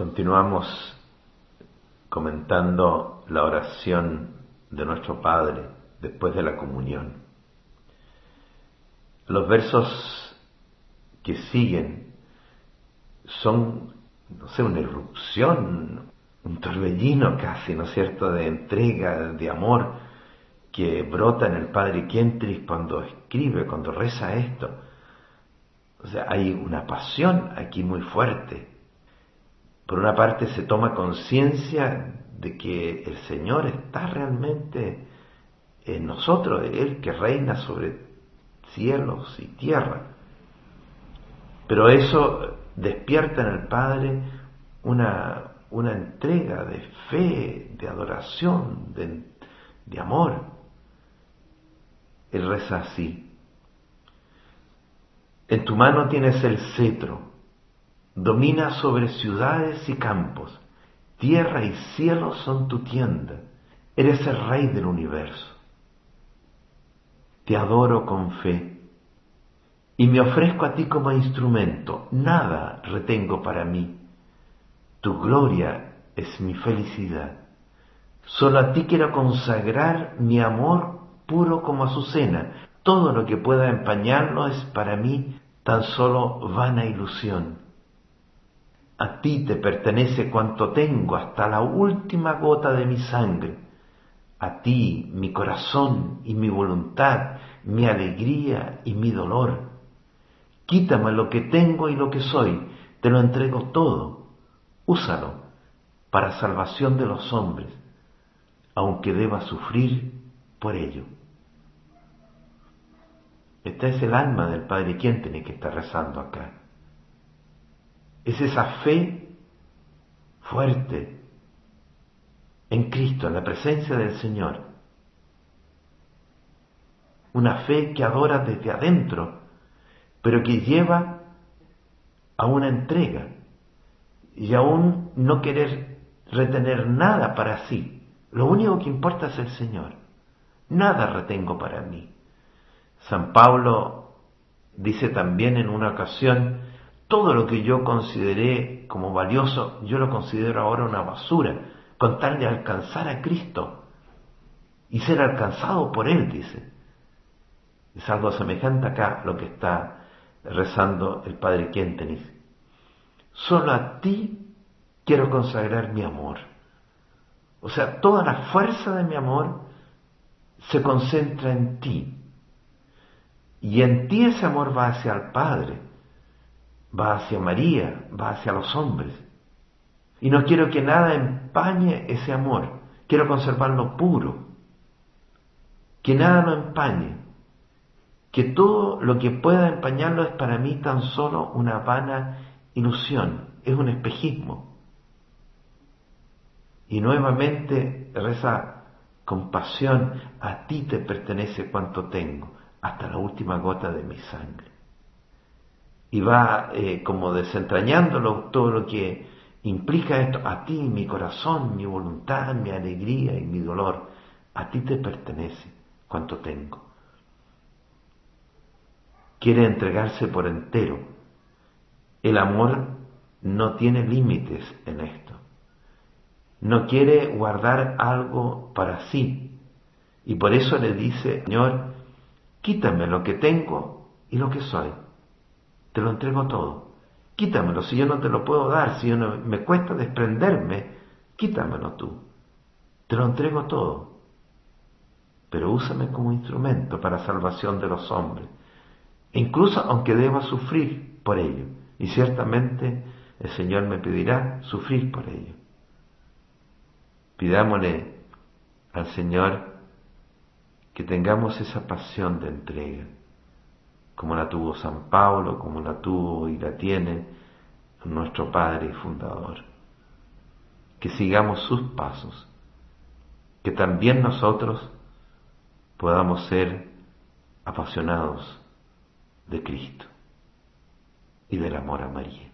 Continuamos comentando la oración de nuestro Padre después de la comunión. Los versos que siguen son, una irrupción, un torbellino casi, ¿no es cierto?, de entrega, de amor que brota en el Padre Kientris cuando escribe, cuando reza esto. O sea, hay una pasión aquí muy fuerte. Por una parte se toma conciencia de que el Señor está realmente en nosotros, Él que reina sobre cielos y tierra. Pero eso despierta en el Padre una entrega de fe, de adoración, de amor. Él reza así: en tu mano tienes el cetro, domina sobre ciudades y campos, tierra y cielo son tu tienda, eres el Rey del universo. Te adoro con fe y me ofrezco a ti como instrumento, nada retengo para mí. Tu gloria es mi felicidad. Solo a ti quiero consagrar mi amor puro como azucena. Todo lo que pueda empañarlo es para mí tan solo vana ilusión. A ti te pertenece cuanto tengo, hasta la última gota de mi sangre. A ti mi corazón y mi voluntad, mi alegría y mi dolor. Quítame lo que tengo y lo que soy, te lo entrego todo. Úsalo para salvación de los hombres, aunque deba sufrir por ello. Esta es el alma del Padre Kientris que está rezando acá. Es esa fe fuerte en Cristo, en la presencia del Señor. Una fe que adora desde adentro, pero que lleva a una entrega y aún no querer retener nada para sí. Lo único que importa es el Señor. Nada retengo para mí. San Pablo dice también en una ocasión: todo lo que yo consideré como valioso, yo lo considero ahora una basura, con tal de alcanzar a Cristo y ser alcanzado por Él, dice. Es algo semejante acá lo que está rezando el Padre Kientris. Solo a ti quiero consagrar mi amor. O sea, toda la fuerza de mi amor se concentra en ti. Y en ti ese amor va hacia el Padre, va hacia María, va hacia los hombres. Y no quiero que nada empañe ese amor. Quiero conservarlo puro. Que nada lo empañe. Que todo lo que pueda empañarlo es para mí tan solo una vana ilusión. Es un espejismo. Y nuevamente reza con pasión: a ti te pertenece cuanto tengo, hasta la última gota de mi sangre. Y va como desentrañándolo todo lo que implica esto: a ti mi corazón, mi voluntad, mi alegría y mi dolor, a ti te pertenece cuanto tengo. Quiere entregarse por entero. El amor no tiene límites en esto. No quiere guardar algo para sí. Y por eso le dice: Señor, quítame lo que tengo y lo que soy. Te lo entrego todo. Quítamelo, si yo no te lo puedo dar, si yo no, me cuesta desprenderme, quítamelo tú. Te lo entrego todo. Pero úsame como instrumento para salvación de los hombres. Incluso aunque deba sufrir por ello. Y ciertamente el Señor me pedirá sufrir por ello. Pidámosle al Señor que tengamos esa pasión de entrega, como la tuvo San Pablo, como la tuvo y la tiene nuestro Padre y Fundador. Que sigamos sus pasos, que también nosotros podamos ser apasionados de Cristo y del amor a María.